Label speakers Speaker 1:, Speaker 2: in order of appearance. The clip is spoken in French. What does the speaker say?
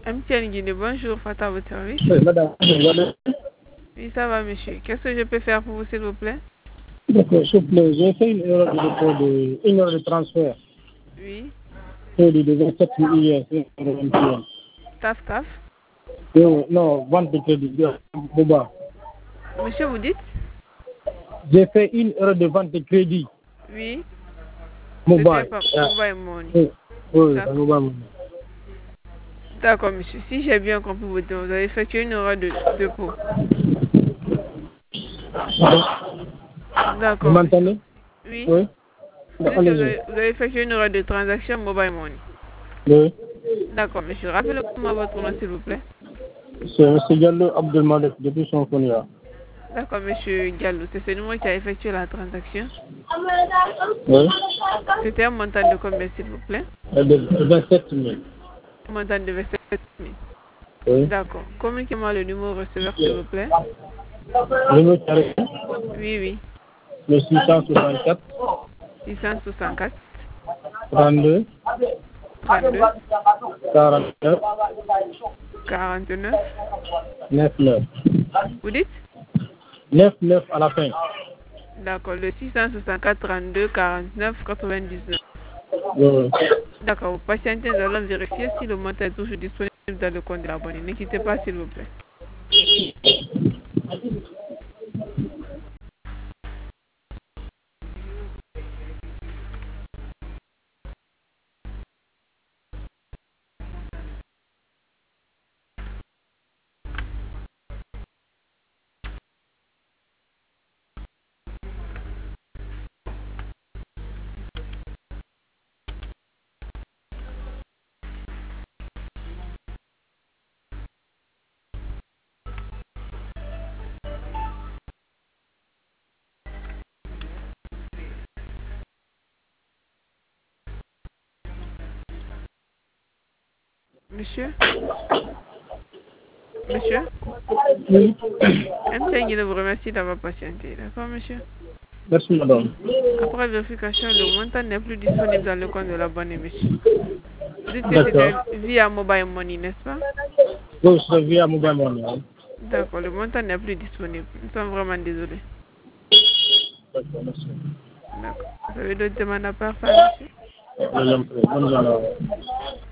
Speaker 1: MTN Guinée, bonjour, Fata, à votre service.
Speaker 2: Oui, madame.
Speaker 1: Oui, ça va, monsieur. Qu'est-ce que je peux faire pour vous, s'il vous plaît?
Speaker 2: D'accord, s'il vous plaît, j'ai fait une erreur de dépôt de une heure de transfert.
Speaker 1: Oui.
Speaker 2: Crédit de 27 hier, sur MTN.
Speaker 1: Taf, taf.
Speaker 2: Non, vente de crédit, Boba.
Speaker 1: Monsieur, vous dites?
Speaker 2: J'ai fait une erreur de vente de crédit.
Speaker 1: Oui. C'était
Speaker 2: Mobile.
Speaker 1: pas Mobile Money.
Speaker 2: Oui, oui,
Speaker 1: D'accord.
Speaker 2: mobile.
Speaker 1: D'accord, monsieur. Si j'ai bien compris votre demande, vous avez effectué une erreur de dépôt.
Speaker 2: Vous
Speaker 1: D'accord, monsieur.
Speaker 2: m'entendez?
Speaker 1: Oui.
Speaker 2: Oui.
Speaker 1: Vous dites que
Speaker 2: Allez-y.
Speaker 1: vous avez effectué une erreur de transaction Mobile Money.
Speaker 2: Oui.
Speaker 1: D'accord, monsieur. Rappelez-moi votre nom, s'il vous plaît.
Speaker 2: C'est M. Diallo Abdelmalek, depuis son Sonia.
Speaker 1: D'accord, monsieur Diallo. C'est ce numéro qui a effectué la transaction.
Speaker 2: Oui.
Speaker 1: C'était un montant de combien, s'il vous plaît?
Speaker 2: De 27 000.
Speaker 1: Un montant de 27 000.
Speaker 2: Oui.
Speaker 1: D'accord. Communiquez-moi le numéro receveur, s'il vous plaît.
Speaker 2: Le numéro carré,
Speaker 1: Oui, oui.
Speaker 2: le 664
Speaker 1: 664
Speaker 2: 32
Speaker 1: 32
Speaker 2: 49
Speaker 1: 49.
Speaker 2: 99.
Speaker 1: Vous dites?
Speaker 2: 99 à la fin.
Speaker 1: D'accord. Le 664 32 49 99.
Speaker 2: Oui.
Speaker 1: D'accord. Vous patientez, nous allons vérifier si le montant est toujours disponible dans le compte de l'abonné. Ne quittez pas, s'il vous plaît. Monsieur? Monsieur?
Speaker 2: Oui.
Speaker 1: MTN vous remercie d'avoir patienté. D'accord, monsieur?
Speaker 2: Merci, madame.
Speaker 1: Après vérification, le montant n'est plus disponible dans le compte de l'abonné, monsieur. Vous dites que
Speaker 2: D'accord.
Speaker 1: c'était via Mobile Money, n'est-ce pas?
Speaker 2: Oui, c'est via Mobile Money. Hein.
Speaker 1: D'accord, le montant n'est plus disponible. Nous sommes vraiment désolés.
Speaker 2: D'accord, merci.
Speaker 1: D'accord. Vous avez d'autres demandes à part ça, monsieur?
Speaker 2: Bonne journée.